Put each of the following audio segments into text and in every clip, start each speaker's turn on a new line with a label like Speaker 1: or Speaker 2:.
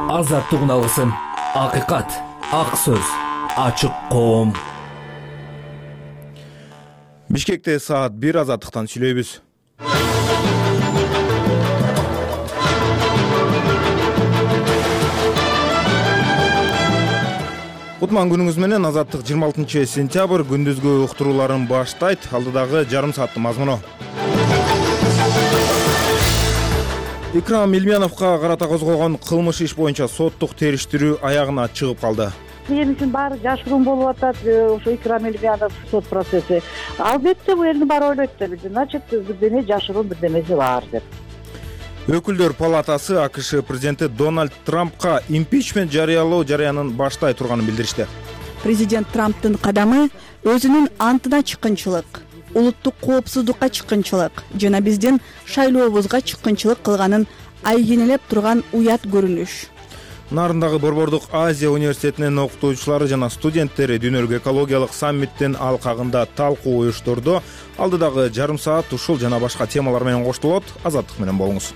Speaker 1: Азаттык алгысым, акыйкат, ак сөз, ачык коом.
Speaker 2: Бишкекте саат 1 азаттыктан сүйлөйбүз. Кутман күнүңүз менен. Азаттык 26 сентябрь күндүзгү уктурууларын баштайт. Алдыдагы жарым сааттын мазмуну. Икрам Илмяновго карата козголгон кылмыш иш боюнча соттук териштирүү аягына чыгып калды.
Speaker 3: Мен үчүн баары жашыруун болуп атат. Ошо Икрам Илмянов сот процесси. Албетте бул элдин баары ойлойт да, значит, бирдеме жашыруун бирдемеси бар деп.
Speaker 2: Өкүлдөр палатасы АКШ президенти Дональд Трампка импичмент жарыялоо жарыянын баштай турганын билдиришти.
Speaker 4: Президент Трамптын кадамы өзүнүн антына чыккынчылык, улуттук коопсуздукка чыккынчылык жана биздин шайлообузга чыккынчылык кылганын айгинелеп турган уят көрүнүш.
Speaker 2: Нарындагы Борбордук Азия университетинин окутуучулары жана студенттери дүйнөлүк экологиялык саммиттин алкагында талкуу уюштурду. Алдыдагы жарым саат ушул жана башка темалар менен коштолот. Азаттык менен болуңуз.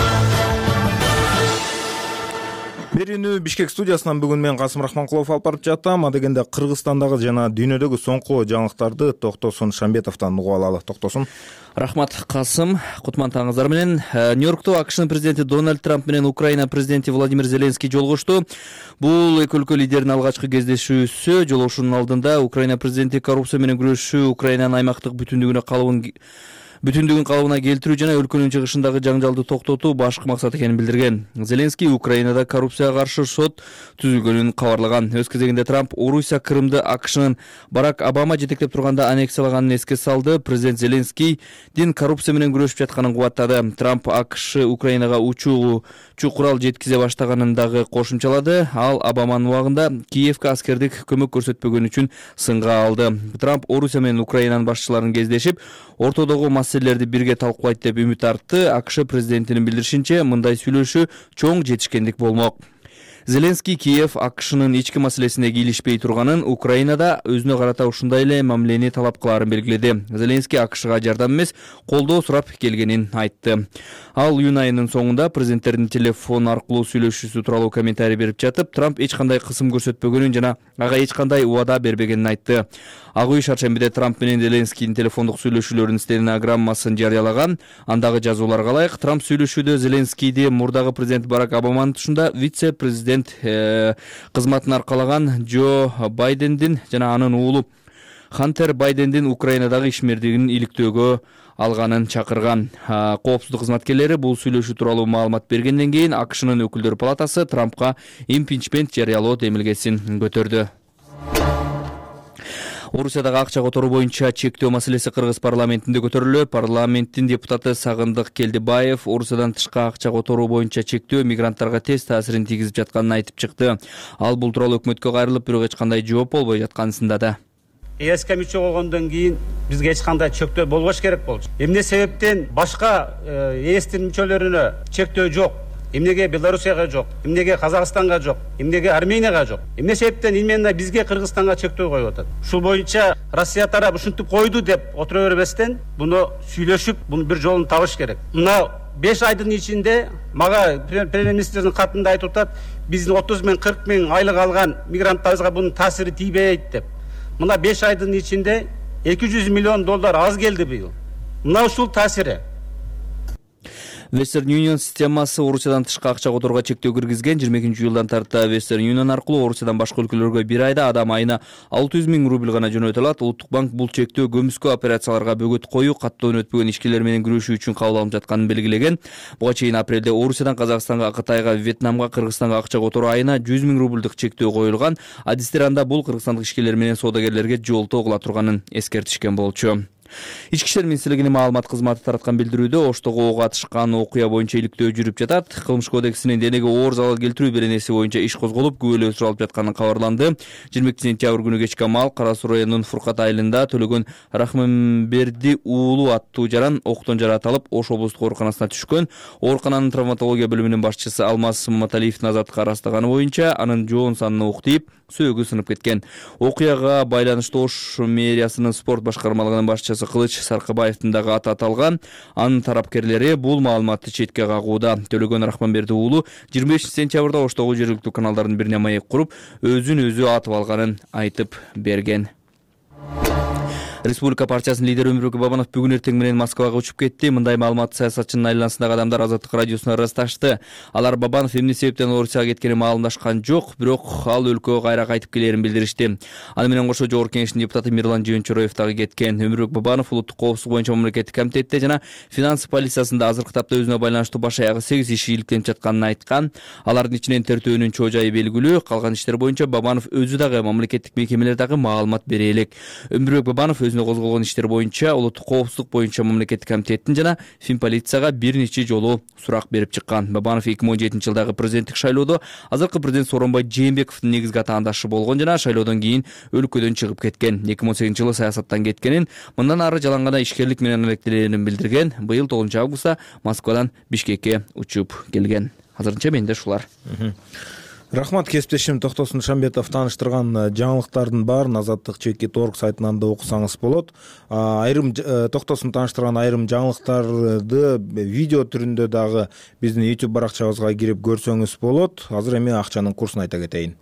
Speaker 2: Берүүнү Бишкек студиясынан бүгүн мен Касым Рахманкулов алып барып жатам. Адегенде Кыргызстандагы жана дүйнөдөгү соңку жаңылыктарды Токтосун Шамбетовдон угуп алалы. Токтосун.
Speaker 5: Рахмат, Касым. Кутман таңыңыздар менен. Нью-Йоркто АКШнын президенти Дональд Трамп менен Украина президенти Владимир Зеленский жолугушту. Бул эки өлкө лидеринин алгачкы кездешүүсү. Жолугушуунун алдында Украина президенти коррупция менен күрөшүү, Украинанын аймактык бүтүндүгүн калыбына келтирүү жана өлкөнүн чыгышындагы жаңжалды токтотуу башкы максат экенин билдирген. Зеленский Украинада коррупцияга каршы сот түзүлгөнүн кабарлаган. Өз кезегинде Трамп Орусия Крымды АКШнын Барак Обама жетектеп турганда аннексиялаганын эске салды. Президент Зеленскийдин коррупция менен күрөшүп жатканын кубаттады. Трамп АКШ Украинага учуу курал жеткизе баштаганын дагы кошумчалады. Ал Обаманын убагында Киевке аскердик көмөк көрсөтпөгөнү үчүн сынга алды. Трамп Орусия менен Украинанын башчыларын кездешип, ортодогу маселелерди бирге талкуулайт деп үмүт артты. АКШ президентинин билдиришинче, мындай сүйлөшүү чоң жетишкендик болмок. Зеленский Киев АКШнын ички маселесине кийлишпей турганын, Украинада өзүнө карата ушундай эле мамилени талап кылаарын белгиледи. Зеленский АКШга жардам эмес, колдоо сурап келгенин айтты. Ал июнь айынын соңунда президенттердин телефон аркылуу сүйлөшүүсү тууралуу комментарий берип жатып, Трамп эч кандай кысым көрсөтпөгөнүн жана ага эч кандай убада бербегенин айтты. Ак үй шаршембиде Трамп менен Зеленскийдин телефондук сүйлөшүүлөрүнүн стенограммасын жарыялаган. Андагы жазууларга ылайык, Трамп сүйлөшүүдө Зеленскийди мурдагы президент Барак Обаманын тушунда вице-президент кызматын аркалаган Джо Байдендин жана анын уулу Хантер Байдендин Украинадагы ишмердигин иликтөөгө алганын чакырган. Коопсуздук кызматкерлери бул сүйлөшүү тууралуу маалымат бергенден кийин АКШнын өкүлдөр палатасы Трампка импичмент жарыялоо демилгесин көтөрдү. Орусиядагы акча которуу боюнча чектөө маселеси Кыргыз парламентинде көтөрүлөт. Парламенттин депутаты Сагындык Келдибаев Орусиядан тышкы акча которуу боюнча чектөө мигранттарга терс таасирин тийгизип жатканын айтып чыкты. Ал бул тууралуу өкмөткө кайрылып, бирок эч кандай жооп болбой жатканын сындады.
Speaker 6: ЭСК мүчө болгондон кийин бизге эч кандай чектөө болбош керек болчу. Эмне себептен башка ЭСтин мүчөлөрүнө чектөө жок? Эмнеге Белоруссияга жок? Эмнеге Казакстанга жок? Эмнеге Арменияга жок? Эмне себептен именно бизге Кыргызстанга чектөө коюп атат? Ушул боюнча Россия тарап ушинтип койду деп отура бербестен, буну сүйлөшүп, бунун бир жолун табыш керек. Мына 5 айдын ичинде мага премьер-министрдин катында айтып атат, биздин 30 миң 40 миң айлык алган мигранттарыбызга бунун таасири тийбейт деп. Мына 5 айдын ичинде 200 миллион доллар аз келди быйыл. Мына ушул таасири.
Speaker 5: Western Union системасы Орусиядан тышкы акча которууга чектөө киргизген. 22-жылдан тарта Western Union аркылуу Орусиядан башка өлкөлөргө бир айда адам айына 600 миң рубль гана жөнөтө алат. Улуттук банк бул чектөө көмүскө операцияларга бөгөт коюу, каттоон өтпөгөн ишкерлер менен күрөшүү үчүн кабыл алынып жатканын белгилеген. Буга чейин апрелде Орусиядан Казакстанга, Кытайга, Вьетнамга, Кыргызстанга акча которуу айына 100 миң рубльдук чектөө коюлган. Адистер анда бул кыргызстандык ишкерлер менен соодагерлерге жолтоо кыла турганын эскертишкен болчу. Ички иштер министрлигинин маалымат кызматы тараткан билдирүүдө Оштого ок атышкан окуя боюнча иликтөө жүрүп жатат. Кылмыш кодексинин денеге оор залал келтирүү беренеси боюнча иш козголуп, күбөлөө суралып жатканы кабарланды. 22 сентябрь күнү кечки маал Кара Суу районунун Фуркат айылында Төлөгөн Рахманберди уулу аттуу жаран октон жаратылып, Ош облустук ооруканасына түшкөн. Оорукананын травматология бөлүмүнүн башчысы Алмаз Маталиевдин азаттыкка арастаганы боюнча анын жоон санына ук тийип, сөөгү сынып кеткен. Окуяга байланыштуу Ош мэриясынын спорт башкармалыгынын башчысы Кылыч Саркыбаевдин дагы аты аталган. Анын тарапкерлери бул маалыматты четке кагууда. Төлөгөн Рахманберди уулу 25 сентябрда Оштогу жергиликтүү каналдардын бирине маек куруп, өзүн өзү атып алганын айтып берген. Республика партиясынын лидери Өмүрбек Бабанов бүгүн эртең менен Москвага учуп кетти. Мындай маалыматты саясатчынын айланасындагы адамдар Азаттык радиосуна ырасташты. Алар Бабанов эмне себептен Орусияга кеткенин маалымдашкан жок, бирок ал өлкөгө кайра кайтып келерин билдиришти. Аны менен кошо Жогорку Кеңештин депутаты Мирлан Жыйынчороев дагы кеткен. Өмүрбек Бабанов улуттук коопсуздук боюнча мамлекеттик комитетте жана финанс полициясында азыркы тапта өзүнө байланыштуу баш аягы 8 иш иликтенип жатканын айткан. Алардын ичинен тертөөнүн чоо жайы белгилүү. Калган иштер боюнча Бабанов өзү дагы мамлекеттик мекемелер дагы маалымат бере элек. Өмүрбек Бабанов өзүнө козголгон иштер боюнча улуттук коопсуздук боюнча мамлекеттик комитеттин жана Финполицияга бир нече жолу сурак берип чыккан. Бабанов 2017-жылдагы президенттик шайлоодо азыркы президент Сооронбай Жээнбековдун негизги атаандашы болгон жана шайлоодон кийин өлкөдөн чыгып кеткен. 2018-жылы саясаттан кеткенин, мындан ары жалаң гана ишкерлик менен алектенерин билдирген. Быйыл 9-августта Москвадан Бишкекке учуп келген. Азырынча менде ушулар.
Speaker 2: Рахмат, кесиптешим Токтосун Шамбетов тааныштырган жаңылыктардын баарын Азаттык /org сайтынан да окусаңыз болот. Айрым Токтосун тааныштырган айрым жаңылыктарды видео түрүндө дагы биздин YouTube баракчабызга кирип көрсөңүз болот. Азыр эми акчанын курсун айта кетейин.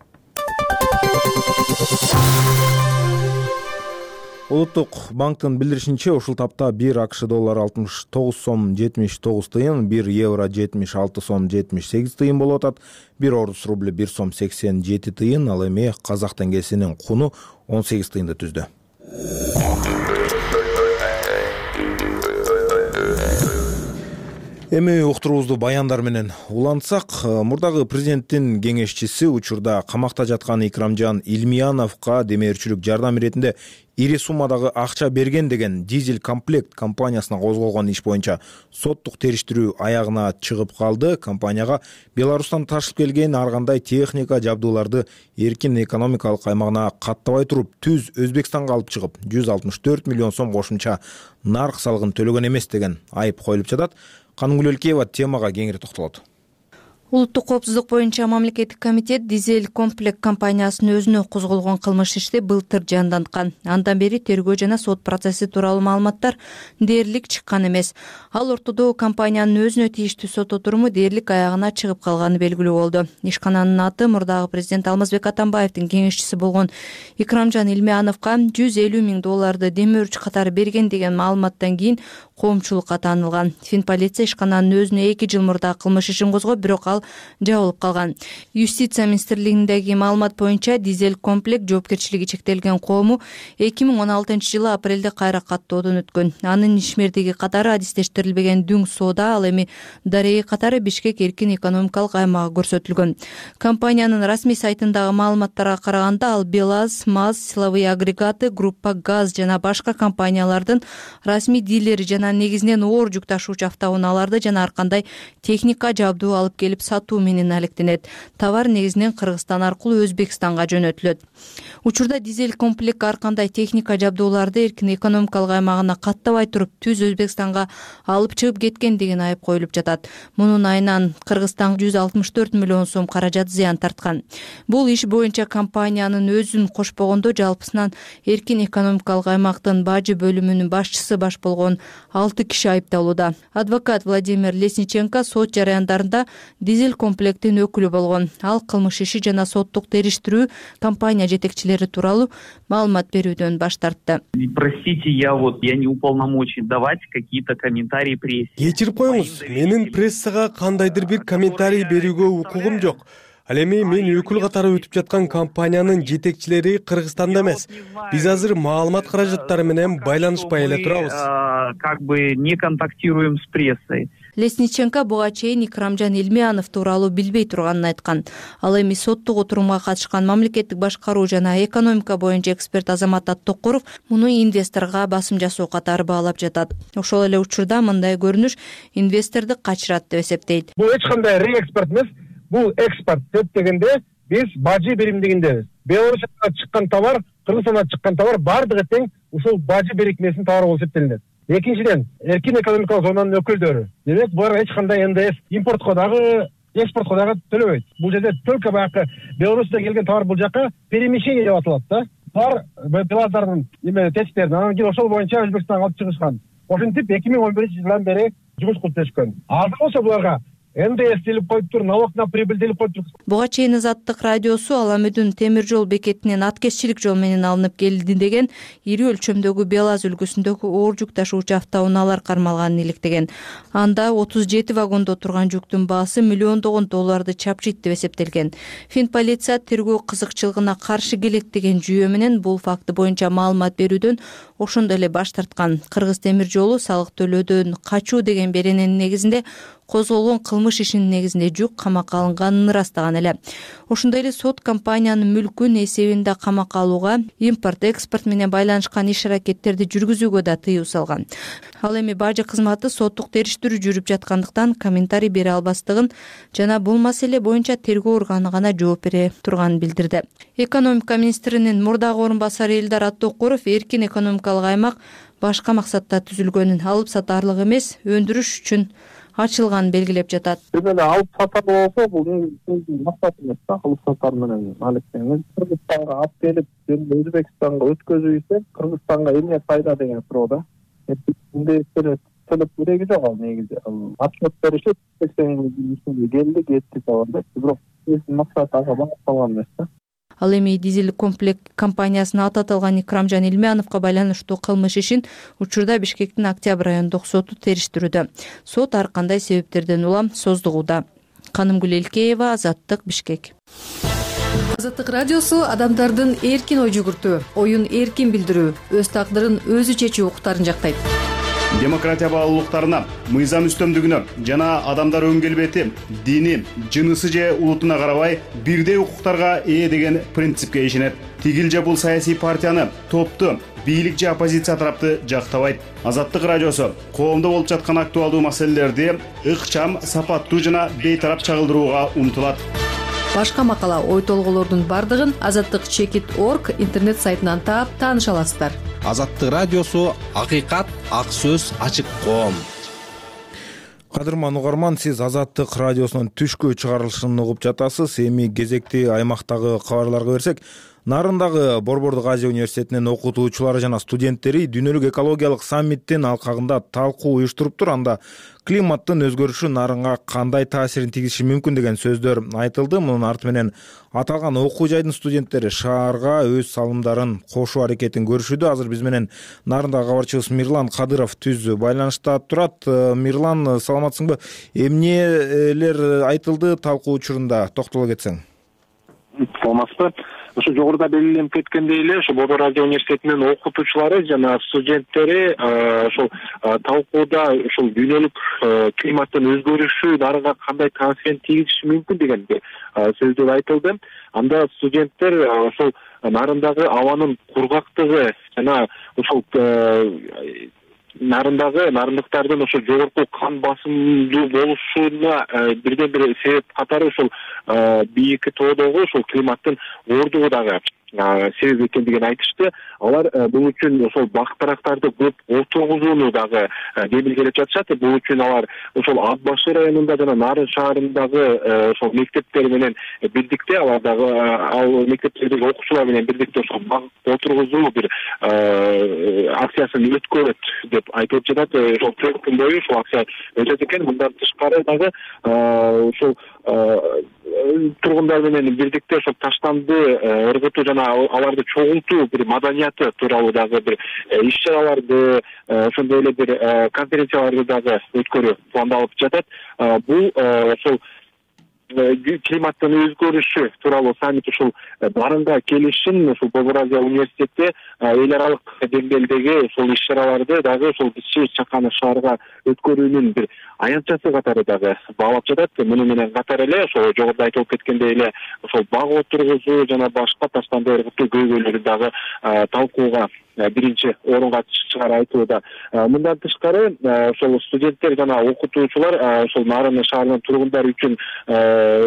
Speaker 2: Улуттук банктын билдиришинче, ушул тапта 1 АКШ доллары 69 сом 79 тыйын, 1 евро 76 сом 78 тыйын болуп атат, 1 орус рубль 1 сом 87 тыйын, ал эми казак теңгесинин куну 18 тыйынды түздү. Эми уктуруубузду баяндар менен улантсак, мурдагы президенттин кеңешчиси учурда камакта жаткан Икрамжан Илмияновго демеушчүлүк жардам иретинде ири суммадагы акча берген деген Дизель комплект компаниясына козголгон иш боюнча соттук териштирүү аягына чыгып калды. Компанияга Беларустан ташып келген ар кандай техника, жабдууларды эркин экономикалык аймагына каттабай туруп, түз Өзбекстанга алып чыгып, 164 миллион сом кошумча нарк салыгын төлөгөн эмес деген айып коюлуп жатат. Каныгүл Элкеева темага кеңири токтолот.
Speaker 7: Улуттук коопсуздук боюнча мамлекеттик комитет Дизель комплект компаниясынын өзүнө козголгон кылмыш ишти былтыр жанданткан. Андан бери тергөө жана сот процесси тууралуу маалыматтар дээрлик чыккан эмес. Ал ортодо компаниянын өзүнө тийиштүү сот отуруму дээрлик аягына чыгып калганы белгилүү болду. Ишкананын аты мурдагы президент Алмазбек Атамбаевдин кеңешчиси болгон Икрамжан Илмияновго 150 миң долларды демөөрчү катары берген деген маалыматтан кийин коомчулукка таанылган. Финполиция ишкананын өзүнө 2 жыл мурда кылмыш ишин козгоп, бирок ал жабылып калган. Юстиция министрлигиндеги маалымат боюнча Дизель комплект жоопкерчилиги чектелген коому 2016-жылы апрелде кайра каттоодон өткөн. Анын ишмердиги катары адистештирилбеген Дүң соода, ал эми Дарей катары Бишкек эркин экономикалык аймагы көрсөтүлгөн. Компаниянын расмий сайтындагы маалыматтарга караганда, ал БелАЗ, МАЗ, силовые агрегаты, Группа ГАЗ жана башка компаниялардын расмий дилери жана негизинен оор жүк ташуучу автоунааларды жана ар кандай техника, жабдуу алып келип сатуу менен алектенет. Товар негизинен Кыргызстан аркылуу Өзбекстанга жөнөтүлөт. Учурда Дизель комплект ар кандай техника, жабдууларды эркин экономикалык аймагына каттабай туруп, түз Өзбекстанга алып чыгып кеткен деген айып коюлуп жатат. Мунун айынан Кыргызстан 164 миллион сом каражат зыян тарткан. Бул иш боюнча компаниянын өзүн кошпогондо жалпысынан эркин экономикалык аймактын бажы бөлүмүнүн башчысы баш болгон 6 киши айыпталууда. Адвокат Владимир Лесниченко сот жараяндарында Дизель комплектин өкүлү болгон. Ал кылмыш иши жана соттук териштирүү компания жетекчилери тууралуу маалымат берүүдөн баш тартты.
Speaker 8: Простите, я не уполномочен давать какие-то комментарии прессе.
Speaker 9: Кечирип коюңуз, менин прессага кандайдыр бир комментарий берүүгө укугум жок. Ал эми мен өкүл катары өтүп жаткан компаниянын жетекчилери Кыргызстанда эмес. Биз азыр маалымат каражаттары менен байланышпай эле турабыз.
Speaker 8: Не контактируем с прессой.
Speaker 7: Лесниченко буга чейин Икрамжан Илмиянов тууралуу билбей турганын айткан. Ал эми соттук отурумга катышкан мамлекеттик башкаруу жана экономика боюнча эксперт Азамат Аттокуров муну инвесторго басым жасоо катары баалап жатат. Ошол эле учурда мындай көрүнүш инвесторду качырат деп эсептейт.
Speaker 10: Бул эч кандай реэкспорт эмес, бул экспорт деп дегенде биз бажы биримдигиндебиз. Беларусияга чыккан товар, Кыргызстанга чыккан товар бардыгы тең ушул бажы бирикмесинин товары болуп эсептелинет. Экинчиден, эркин экономикалык зонанын өкүлдөрү. Демек, булар эч кандай НДС импортко дагы, экспортко дагы төлөбөйт. Бул жерде только баягы Беларусьтан келген товар бул жака перемещение деп аталат да. Булар белаздардын тесттерин анан кийин ошол боюнча Өзбекстанга алып чыгышкан. Ошентип 2011-жылдан бери жумуш кылып жүрүшкөн. Азыр болсо буларга НДС делип коюптур, налог на прибыль делип коюптур.
Speaker 7: Буга чейин Азаттык радиосу Аламүдүн темир жол бекетинен аткезчилик жол менен алынып келди деген ири өлчөмдөгү Белаз өлкөсүндөгү оор жүк ташуучу автоунаалар кармалганын иликтеген. Анда 37 вагондо турган жүктүн баасы миллиондогон долларды чапчыйт деп эсептелген. Фин полиция тергөө кызыкчылыгына каршы келет деген жүйө менен бул факты боюнча маалымат берүүдөн ошондой эле баш тарткан. Кыргыз темир жолу салык төлөөдөн качуу деген берененин негизинде козголгон кылмыш ишинин негизинде жүк камакка алынганын ырастаган эле. Ошондой эле сот компаниянын мүлкүн эсебинде камакка алууга, импорт, экспорт менен байланышкан иш-аракеттерди жүргүзүүгө да тыюу салган. Ал эми бажы кызматы соттук териштирүү жүрүп жаткандыктан комментарий бере албастыгын жана бул маселе боюнча тергөө органы гана жооп бере турганын билдирди. Экономика министринин мурдагы орун басары Элдар Аттокуров эркин экономикалык аймак башка максатта түзүлгөнүн, алып сатарлык эмес, өндүрүш үчүн ачылганын белгилеп жатат.
Speaker 11: Алып сатар болсо бул максат эмес да, алып сатар менен алектенген. Кыргызстанга алып келип, Өзбекстанга өткөзүү ise Кыргызстанга эмне пайда деген суроо да. Төлөп кереги жок ал негизи. Отчет беришип, 80 келди, кетти товарды. Бирок максат ага багытталган эмес да.
Speaker 7: Ал эми дизель комплект компаниясына аты аталган Икрамжан Илмяновго байланыштуу кылмыш ишин учурда Бишкектин Октябрь райондук соту териштирүүдө. Сот ар кандай себептерден улам создугуда. Канымгүл Элкеева, Азаттык, Бишкек.
Speaker 12: Азаттык радиосу адамдардын эркин ой жүгүртүү, оюн эркин билдирүү, өз тагдырын өзү чечүү укуктарын жактайт.
Speaker 13: Демократия баалуулуктарына, мыйзам үстөмдүгүнө жана адамдар өн келбети, дини, жынысы же улутуна карабай бирдей укуктарга ээ деген принципке ишенет. Тигил же бул саясий партияны, топту, бийлик же оппозиция тарапты жактабайт. Азаттык радиосу коомдо болуп жаткан актуалдуу маселелерди ыкчам, сапаттуу жана бейтарап чагылдырууга умтулат.
Speaker 12: Башка макала, ой толголордун бардыгын azattik.org интернет сайтынан таап тааныша аласыздар.
Speaker 14: Азаттык радиосу акыйкат, ак сөз, ачык коом.
Speaker 2: Кадырман угарман, сиз Азаттык радиосунун түшкү чыгарылышын угуп жатасыз. Эми кезекти аймактагы кабарларга берсек, Нарындагы Борбордук Азия университетинин окутуучулары жана студенттери дүйнөлүк экологиялык саммиттин алкагында талкуу уюштуруптур. Анда климаттын өзгөрүшү нарынга кандай таасирин тийгизиши мүмкүн деген сөздөр айтылды. Мунун арты менен аталган окуу жайдын студенттери шаарга өз салымдарын кошуу аракетин көрүшүүдө. Азыр биз менен Нарындагы кабарчыбыз Мирлан Кадыров түз байланышта турат. Мирлан, саламатсыңбы? Эмнелер айтылды талкуу учурунда, токтоло кетсең.
Speaker 11: Саламатсызбы? Ошо жогоруда белгиленип кеткендей эле, ошо Борбор Азия университетинин окутуучулары жана студенттери ошол талкууда ошол дүйнөлүк климаттын өзгөрүшү нарыга кандай таасирин тийгизиши мүмкүн деген сөздөр айтылды. Анда студенттер ошол нарындагы абанын кургактыгы жана ошол нарындыктардын ошо жогорку кан басымдуу болушуна бирден бир себеп катары ошол бийики тоодогу ошол климаттын оордугу дагы себеп экендигин айтышты. Алар бул үчүн ошол бак дарактарды көп отургузууну дагы кемилгелеп жатышат. Бул үчүн алар ошол Ак Башы районунда жана Нарын шаарындагы ошол мектептер менен бирдикте, алар дагы ал мектептердеги окуучулар менен бирдикте ошол бак отургузуу бир акциясын өткөрөт деп айтылып жатат. Ошол 4 күн бою ушул акция өтөт экен. Мындан тышкары дагы ошол тургундар менен бирдикте ошол таштанды ыргытуу жана аларды чогултуу бир маданияты тууралуу дагы бир иш-чараларды, ошондой эле бир конференцияларды дагы өткөрүү пландалып жатат. Бул ошол климаттын өзгөрүшү тууралуу саммит ушул барынга келишин ушул Борбор Азия университети эл аралык деңгээлдеги ушул иш-чараларды дагы ушул Чаканы шаарга өткөрүүнүн бир аянтчасы катары дагы баалап жатат. Муну менен катар эле ошол жогоруда айтылып кеткендей эле ошол баг отургузуу жана башка таштанды ыргытуу көйгөйлөрү дагы талкууга биринчи орунга чыгары айтылууда. Мындан тышкары ошол студенттер жана окутуучулар ошол Нарын шаарынын тургундары үчүн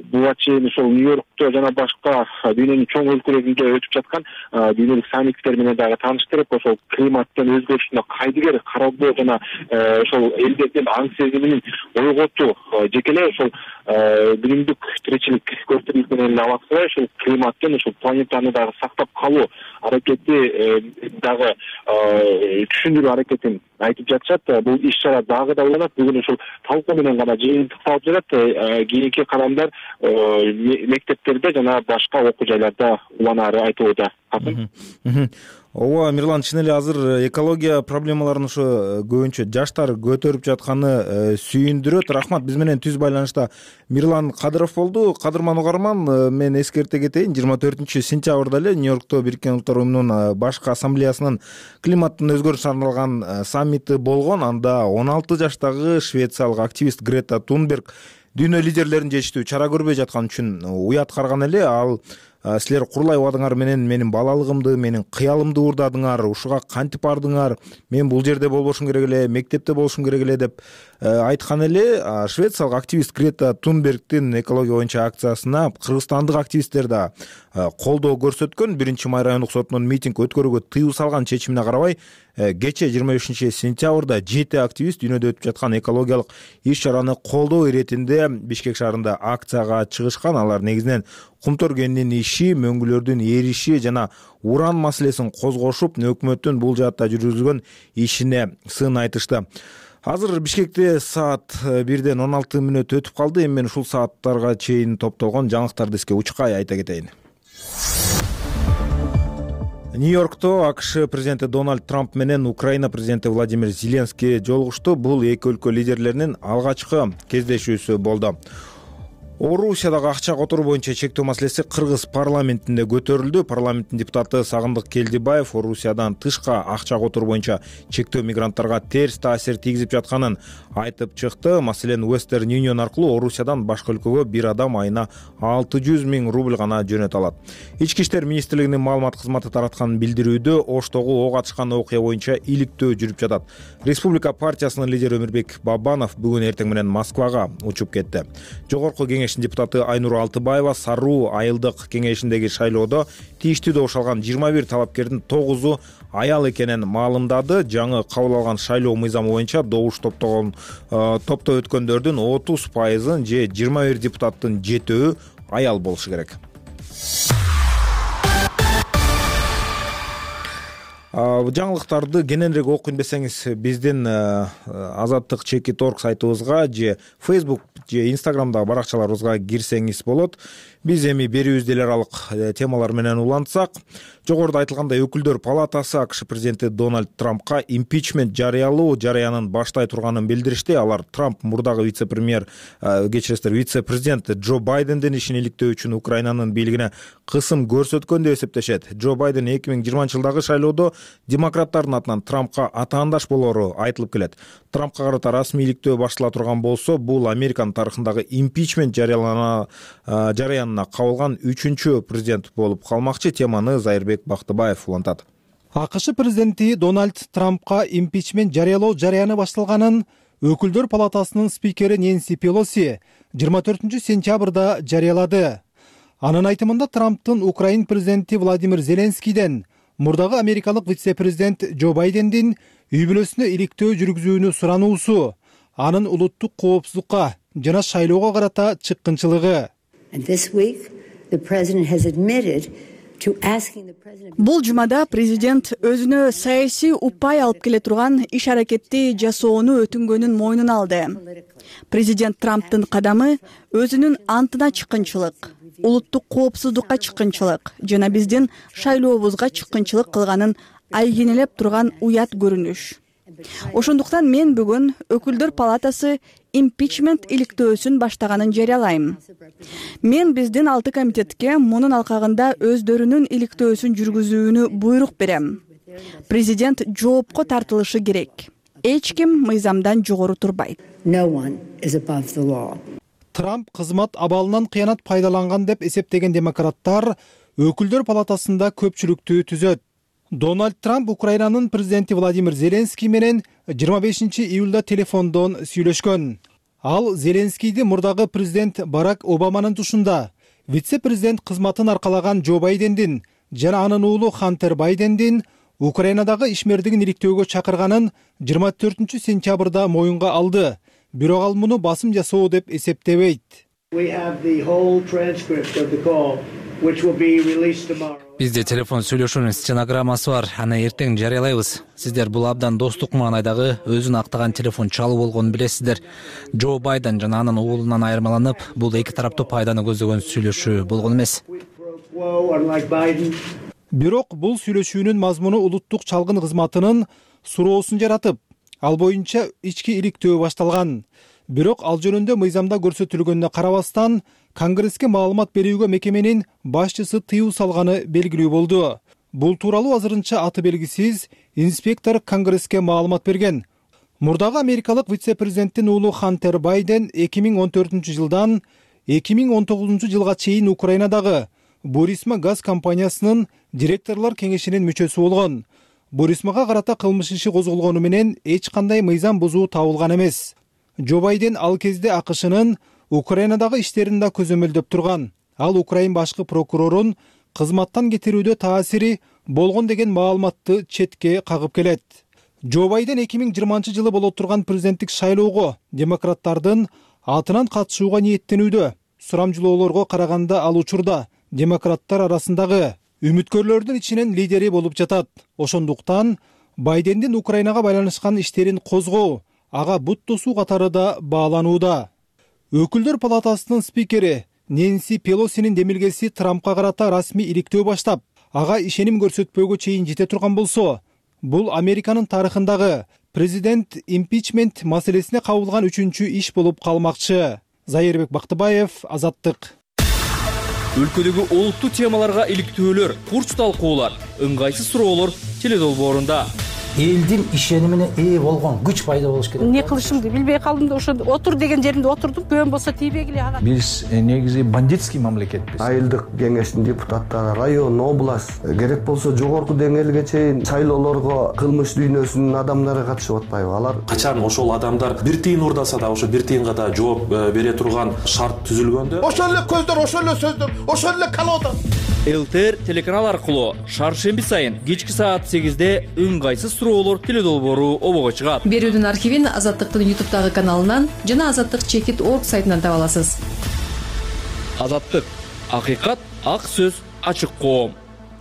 Speaker 11: буга чейин ошол Нью-Йоркто жана башка дүйнөнүн чоң өлкөлөрүндө өтүп жаткан дүйнөлүк саммиттер менен дагы тааныштырып, ошол климаттын өзгөрүшүнө кайдыгер кароодо жана ошол элдердин аң сезимин ойготуу, жеке эле ошол күнүмдүк тиричилик көрсөтүлүш менен эле алаксыбай ошол климаттын, ошол планетаны дагы сактап калуу аракети дагы түшүндүрүү аракетин айтып жатышат. Бул иш чара дагы да уланат. Бүгүн ушул талкуу менен гана жыйынтыкталып жатат. Кийинки кадамдар мектептерде жана башка окуу жайларда уланаары айтылууда.
Speaker 2: Ооба, Мирлан, чын эле азыр экология проблемаларын ошо көбүнчө жаштар көтөрүп жатканы сүйүндүрөт. Рахмат. Биз менен түз байланышта Мирлан Кадыров болду. Кадырман угарман, мен эскерте кетейин, 24-сентябрда эле Нью-Йоркто Бириккен Улуттар Уюмунун башкы ассамблеясынын климаттын өзгөрүшүнө арналган саммити болгон. Анда 16 жаштагы швециялык активист Грета Тунберг дүйнө лидерлерин жетиштүү чара көрбөй жаткан үчүн уят карган эле. Ал силер курулай убадыңар менен менин балалыгымды, менин кыялымды уурдадыңар, ушуга кантип бардыңар, мен бул жерде болбошум керек эле, мектепте болушум керек эле деп айткан эле. Швециялык активист Грета Тунбергдин экология боюнча акциясына кыргызстандык активисттер да колдоо көрсөткөн. 1-Май райондук сотунун митинг өткөрүүгө тыюу салган чечимине карабай кече 25-сентябрда 7 активист дүйнөдө өтүп жаткан экологиялык иш чараны колдоо иретинде Бишкек шаарында акцияга чыгышкан. Алар негизинен кумтөр кенинин иши, мөңгүлөрдүн эриши жана уран маселесин козгошуп, өкмөттүн бул жаатта жүргүзгөн ишине сын айтышты. Азыр Бишкекте саат 1:16 өтүп калды. Эми мен ушул сааттарга чейин топтолгон жаңылыктарды сизге учкай айта кетейин. Нью-Йоркто АКШ президенти Дональд Трамп менен Украина президенти Владимир Зеленский жолугушту. Бул эки өлкө лидерлеринин алгачкы кездешүүсү болду. Орусиядагы акча которуу боюнча чектөө маселеси Кыргыз парламентинде көтөрүлдү. Парламенттин депутаты Сагындык Келдибаев Орусиядан тышка акча которуу боюнча чектөө мигранттарга терс таасир тийгизип жатканын айтып чыкты. Маселен, Western Union аркылуу Орусиядан башка өлкөгө бир адам айына 600 000 рубль гана жөнөтө алат. Ички иштер министрлигинин маалымат кызматы тараткан билдирүүдө Оштогу ок атышкан окуя боюнча иликтөө жүрүп жатат. Республика партиясынын лидери Өмүрбек Бабанов бүгүн эртең менен Москвага учуп кетти. Жогорку кеңештин депутаты Айнур Алтыбаева Саруу айылдык кеңешиндеги шайлоодо тийиштүү добуш алган 21 талапкердин 9-у аял экенин маалымдады. Жаңы кабыл алган шайлоо мыйзамы боюнча добуш топто өткөндөрдүн 30% же 21 депутаттын 7-өө аял болушу керек. Жаңылыктарды кененирээк окуйн десеңиз, биздин Азаттык Чекит.org сайтыбызга же Facebook же Instagramдагы баракчаларыбызга кирсеңиз болот. Биз эми берүүбүздө эл аралык темалар менен улантсак, жогоруда айтылгандай өкүлдөр палатасы АКШ президенти Дональд Трампка импичмент жарыялоо жараянын баштай турганын билдиришти. Алар Трамп мурдагы вице-президент Джо Байдендин ишин иликтөө үчүн Украинанын бийлигине кысым көрсөткөн деп эсептешет. Джо Байден 2020-жылдагы шайлоодо демократтардын атынан Трампка атаандаш болоору айтылып келет. Трампка карата расмий иликтөө баштала турган болсо, бул Американын тарыхындагы импичмент жараянына кабылган 3-чү президент болуп калмакчы. Теманы Зайырбек Бактыбаев улантат.
Speaker 15: АКШ президенти Дональд Трампка импичмент жарыялоо жараяны башталганын өкүлдөр палатасынын спикери Нэнси Пелоси 24-сентябрда жарыялады. Анын айтымында Трамптын Украин президенти Владимир Зеленскийден мурдагы америкалык вице-президент Джо Байдендин үй бүлөсүнө иликтөө жүргүзүүнү сурануусу анын улуттук коопсуздукка жана шайлоого карата чыккынчылыгы.
Speaker 4: Бул жумада президент өзүнө саясий упай алып келе турган иш аракетти жасоону өтүнгөнүн мойнуна алды. Президент Трамптын кадамы өзүнүн антына чыккынчылык, улуттук коопсуздукка чыккынчылык жана биздин шайлообузга чыккынчылык кылганын айгинелеп турган уят көрүнүш. Ошондуктан мен бүгүн өкүлдөр палатасы импичмент иликтөөсүн баштаганын жарыялайм. Мен биздин 6 комитетке мунун алкагында өздөрүнүн иликтөөсүн жүргүзүүнү буйрук берем. Президент жоопко тартылышы керек. Эч ким мыйзамдан жогору турбайт.
Speaker 15: Трамп кызмат абалынан кыянат пайдаланган деп эсептеген демократтар өкүлдөр палатасында көпчүлүктү түзөт. Дональд Трамп Украинанын президенти Владимир Зеленский менен 25-июлда телефондон сүйлөшкөн. Ал Зеленскийди мурдагы президент Барак Обаманын тушунда вице президент кызматын аркалаган Джо Байдендин жана анын уулу Хантер Байдендин Украинадагы ишмердигин иликтөөгө чакырганын 24 сентябрда моюнга алды. Бирок ал муну басым жасоо деп эсептебейт.
Speaker 14: Бизде телефон сүйлөшүүнүн стенограммасы бар, аны эртең жарыялайбыз. Сиздер бул абдан достук маанайдагы өзүн актаган телефон чалуу болгонун билесиздер. Джо Байден жана анын уулунан айырмаланып, бул эки тараптуу пайданы көздөгөн сүйлөшүү болгон эмес.
Speaker 15: Бирок бул сүйлөшүүнүн мазмуну улуттук чалгын кызматынын суроосун жаратып, ал боюнча ички иликтөө башталган. Бирок ал жөнүндө мыйзамда көрсөтүлгөнүнө карабастан, Конгресске маалымат берүүгө мекеменин башчысы тыюу салганы белгилүү болду. Бул тууралуу азырынча аты белгисиз инспектор Конгресске маалымат берген. Мурдагы америкалык вице-президенттин уулу Хантер Байден 2014 жылдан 2019 жылга чейин Украинадагы Бурисма газ компаниясынын директорлор кеңешинин мүчөсү болгон. Бурисмага карата кылмыш иши козголгону менен эч кандай мыйзам бузуу табылган эмес. Джо Байден ал кезде АКШнын Украинадагы иштерин да көзөмөлдөп турган. Ал Украин башкы прокурорун кызматтан кетирүүдө таасири болгон деген маалыматты четке кагып келет. Джо Байден 2020 жылы боло турган президенттик шайлоого демократтардын атынан катышууга ниеттенүүдө. Сурамжылоолорго караганда ал учурда демократтар арасындагы үмүткөрлөрдүн ичинен лидери болуп жатат. Ошондуктан Байдендин Украинага байланышкан иштерин козгоо ага бут тосуу катары да бааланууда. Өкүлдөр палатасынын спикери Нэнси Пелосинин демилгеси Трампка карата расмий иликтөө баштап, ага ишеним көрсөтпөөгө чейин жете турган болсо, бул Американын тарыхындагы президент импичмент маселесине кабылган 3-чү иш болуп калмакчы. Зайырбек Бактыбаев, Азаттык.
Speaker 5: Өлкөдөгү олуттуу темаларга иликтөөлөр, курч талкуулар, ыңгайсыз суроолор теледолбоорунда.
Speaker 1: Элдин ишенимине ээ болгон күч пайда болуш керек.
Speaker 16: Не кылышымды билбей калдым да ошо отур деген жеримде отурдум. Көбөн болсо тийбегиле ага.
Speaker 17: Биз негизи бандитский мамлекетпиз.
Speaker 18: Айылдык кеңештин депутаттары, район, область, керек болсо жогорку деңгээлге чейин шайлоолорго кылмыш дүйнөсүнүн адамдары катышып атпайбы? Алар
Speaker 19: качан ошол адамдар бир тыйын урдаса да ошо бир тыйынга да жооп бере турган шарт түзүлгөндө,
Speaker 20: ошол эле көздөр, ошол эле сөздөр, ошол эле колода.
Speaker 5: ЛТР телеканал аркылуу шаршемби сайын кечки саат 8-де ыңгайсыз суроолор теледолбоору обого чыгат.
Speaker 12: Берүүдүн архивин Азаттыктын YouTube'дагы каналынан жана Азаттык чекит орг сайтынан таба аласыз.
Speaker 5: Азаттык, акыйкат, ак сөз, ачык коом.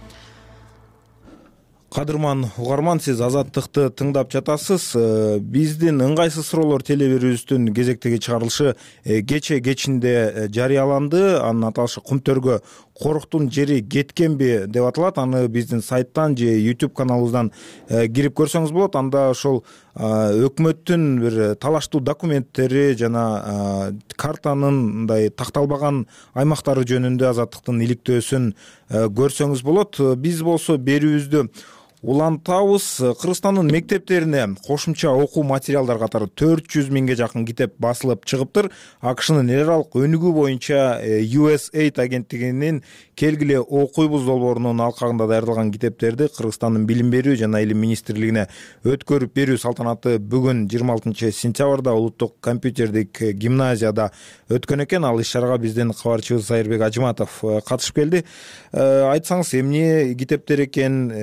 Speaker 2: Кадырман угарман, сиз Азаттыкты тыңдап жатасыз. Биздин ыңгайсыз суроолор телебирүүбүздүн кезектеги чыгарылышы кечинде жарыяланды. Анын аталышы Кумтөргө коруктун жери кеткенби деп аталат. Аны биздин сайттан же YouTube каналыбыздан кирип көрсөңүз болот. Анда ошол өкмөттүн бир талаштуу документтери жана картанын мындай такталбаган аймактары жөнүндө Азаттыктын иликтөөсүн көрсөңүз болот. Биз болсо берүүбүздү улантабыз. Кыргызстандын мектептерине кошумча окуу материалдар катары 400 миңге жакын китеп басылып чыгыптыр. АКШнын эл аралык өнүгүү боюнча USAID агенттигинин келгиле окуйбуз долбоорунун алкагында даярдалган китептерди Кыргызстандын билим берүү жана илим министрлигине өткөрүп берүү салтанаты бүгүн 26 сентябрда улуттук компьютердик гимназияда өткөн экен. Ал иш-чарага биздин кабарчыбыз Сайырбек Ажыматов катышып келди. Айтсаңыз, эмне китептер экен,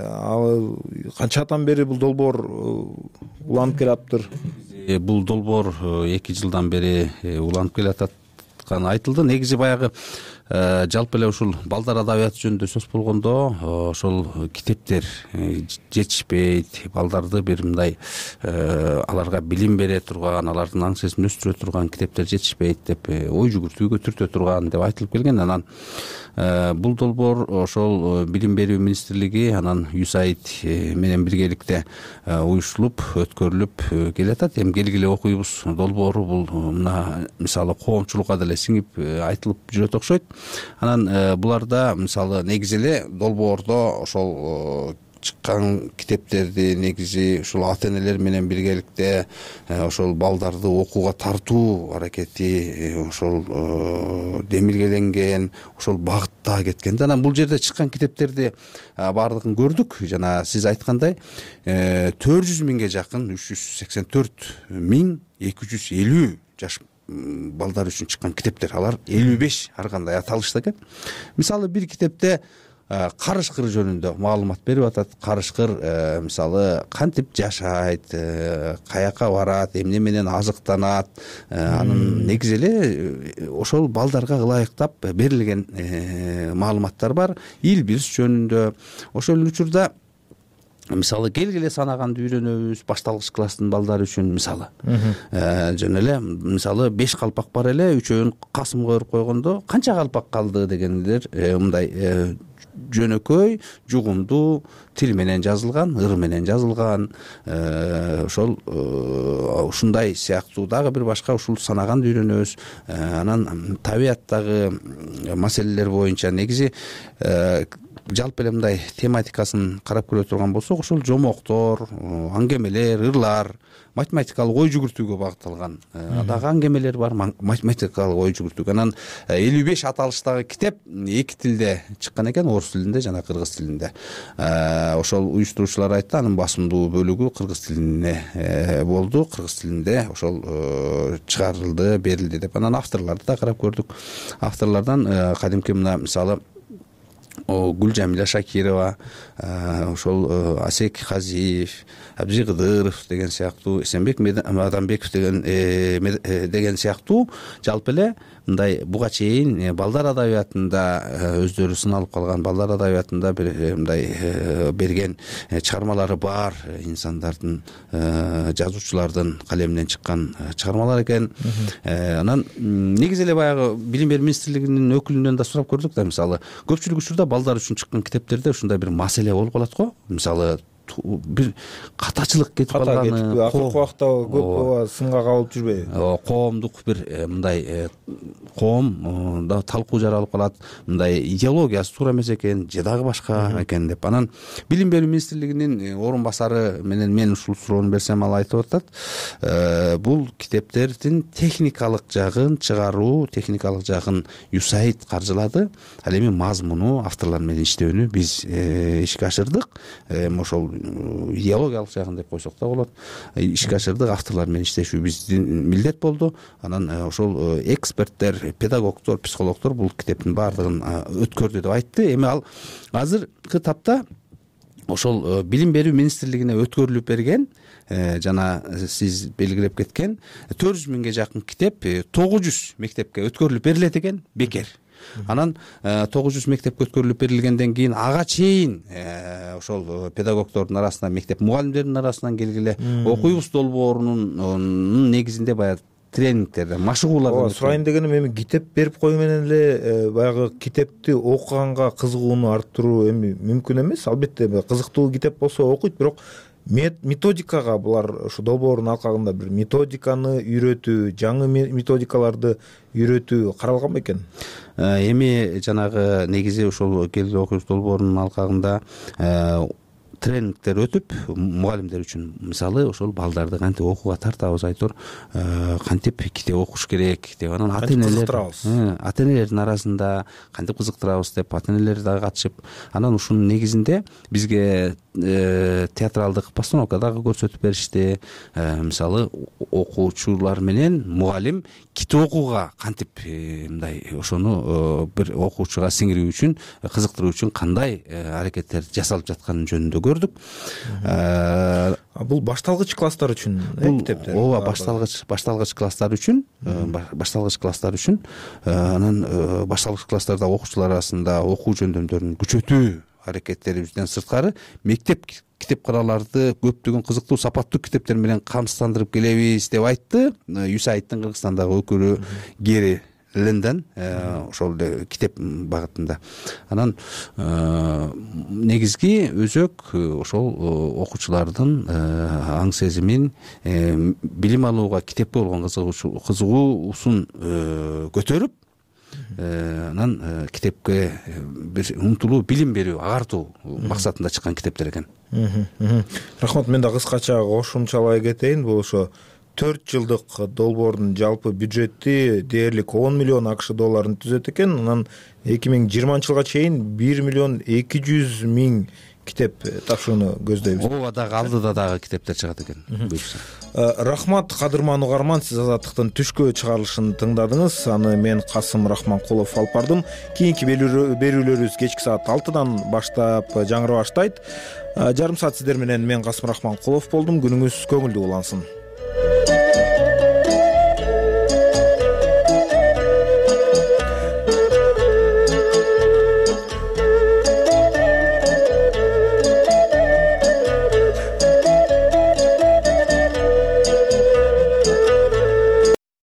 Speaker 2: канчадан бери бул долбоор уланып келаптыр?
Speaker 14: Бул долбоор 2 жылдан бери уланып келатканы айтылды. Негизи баягы жалпы эле ушул балдар адабияты жөнүндө сөз болгондо ошол китептер жетишпейт, балдарды бир мындай аларга билим бере турган, алардын аң сезимин өстүрө турган китептер жетишпейт деп ой жүгүртүүгө түртө турган деп айтылып келген. Анан бул долбоор ошол билим берүү министрлиги анан USAID менен биргеликте уюштурулуп өткөрүлүп келатат. Эми келгиле окуйбуз долбоору бул мына мисалы коомчулукка деле сиңип айтылып жүрөт окшойт. Анан буларда мисалы негизи эле долбоордо ошол чыккан китептерди негизи ушул ата-энелер менен биргеликте ошол балдарды окууга тартуу аракети ошол демилгеленген, ошол багытта кеткен. Анан бул жерде чыккан китептерди баардыгын көрдүк. Жана сиз айткандай 400 миңге жакын 384 миң 250 жаш балдар үчүн чыккан китептер, алар 55 ар кандай аталышта экен. Мисалы бир китепте карышкыр жөнүндө маалымат берип атат. Карышкыр мисалы кантип жашайт, каяка барат, эмне менен азыктанат, анын негизи эле ошол балдарга ылайыктап берилген маалыматтар бар. Ил бирс жөнүндө ошол учурда мисалы келгиле санаганды үйрөнөбүз башталгыч класстын балдары үчүн. Мисалы жөн эле мисалы 5 калпак бар эле, үчөөнүн касымга өөрүп койгондо канча калпак калды дегендер мындай жөнөкөй жугумдуу тил менен жазылган, ыр менен жазылган, ошол ушундай сыяктуу дагы бир башка ушул санаганды үйрөнөбүз. Анан табияттагы маселелер боюнча негизи жалпы эле мындай тематикасын карап көрө турган болсок, ошол жомоктор, аңгемелер, ырлар, математикалык ой жүгүртүүгө багытталган дагы аңгемелер бар, математикалык ой жүгүртүүгө. Анан 55 аталыштагы китеп 2 тилде чыккан экен, орус тилинде жана кыргыз тилинде. Ошол уюштуруучулар айтты, анын басымдуу бөлүгү кыргыз тилине болду, кыргыз тилинде ошол чыгарылды, берилди деп. Анан авторлорду да карап көрдүк. Авторлордон кадимки мына мисалы Гүлжамиля Шакирова, ошол Асек Казиев, Абжи Кыдыров деген сыяктуу, Эсенбек Адамбеков деген сыяктуу жалпы эле мындай буга чейин балдар адабиятында өздөрү сыналып калган, балдар адабиятында бир мындай берген чыгармалары бар инсандардын, жазуучулардын калеминен чыккан чыгармалар экен. Анан негизи эле баягы билим берүү министрлигинин өкүлүнөн да сурап көрдүк да, мисалы көпчүлүк учурда балдар үчүн чыккан китептерде ушундай бир маселе болуп калат го. Мисалы бир катачылык кетип калганы,
Speaker 2: акыркы убакта көп сынга кабылып жүрбөйбү?
Speaker 14: Коомдук бир мындай коом да талкуу жаралып калат, мындай идеологиясы туура эмес экен, же дагы башка экен деп. Анан билим берүү министрлигинин орун басары менен мен ушул суроону берсем, ал айтып атат, бул китептердин техникалык жагын чыгаруу, техникалык жагын USAID каржылады. Ал эми мазмуну, авторлор менен иштөөнү биз ишке ашырдык. Ошол идеологиялык жагын деп койсок да болот. Ишке ашырдык, авторлор менен иштешүү биздин милдет болду. Анан ошол эксперттер, педагогдор, психологдор бул китептин баардыгын өткөрдү деп айтты. Эми ал азыркы тапта ошол билим берүү министрлигине өткөрүлүп берген, жана сиз белгилеп кеткен 400 миңге жакын китеп 900 мектепке өткөрүлүп берилет экен, бекер. Анан 900 мектепке өткөрүлүп берилгенден кийин ага чейин ошол педагогдордун арасынан, мектеп мугалимдеринин арасынан келгиле окуйбуз долбоорунун негизинде баягы тренингтер, машыгуулар.
Speaker 2: Сурайын дегеним, эми китеп берип коюу менен эле баягы китепти окуганга кызыгууну арттыруу эми мүмкүн эмес. Албетте кызыктуу китеп болсо окуйт, бирок методикага булар ушу долбоордун алкагында бир методиканы үйрөтүү, жаңы методикаларды үйрөтүү каралган бекен?
Speaker 14: Эми жанагы негизи ушул келгиле окуйбуз долбоорунун алкагында тренингтер өтүп, мугалимдер үчүн мисалы ошол балдарды кантип окууга тартабыз, айтор кантип китеп окуш керек деп. Анан ата-энелердин арасында кантип кызыктырабыз деп ата-энелер дагы катышып, анан ушунун негизинде бизге театралдык постановка дагы көрсөтүп беришти. Мисалы окуучулар менен мугалим китеп окууга кантип мындай ошону бир окуучуга сиңирүү үчүн, кызыктыруу үчүн кандай аракеттер жасалып жатканын жөнүндө көрдүк.
Speaker 2: Бул башталгыч класстар үчүн китептер?
Speaker 14: Ооба, башталгыч класстар үчүн, анан башталгыч класстарда окуучулар арасында окуу жөндөмдөрүн күчөтүү аракеттерибизден сырткары мектеп китепканаларды көптөгөн кызыктуу сапаттуу китептер менен камсыздандырып келебиз деп айтты USAIDтын Кыргызстандагы өкүлү Гери Ленден, ошол китеп багытында. Анан негизги өзөк ошол окуучулардын аң сезимин, билим алууга китепке болгон кызыгуусун көтөрүп, анан китепке бир умтулуу, билим берүү, агартуу максатында чыккан китептер экен.
Speaker 2: Рахмат, мен да кыскача кошумчалай кетейин. Бул ошо 4 жылдык долбоордун жалпы бюджети дээрлик 10 миллион АКШ долларын түзөт экен. Анан 2020 жылга чейин 1 миллион 200 миң китеп тапшырууну көздөйбүз.
Speaker 14: ооба, дагы алдыда дагы китептер чыгат экен буюрса.
Speaker 2: Рахмат кадырман угарман, сиз Азаттыктын түшкө чыгарылышын тыңдадыңыз. Аны мен Касым Рахманкулов алып бардым. Кийинки берүүлөрүбүз кечки саат 6-дан баштап жаңыра баштайт. Жарым саат сиздер менен мен Касым Рахманкулов болдум. Күнүңүз көңүлдүү улансын.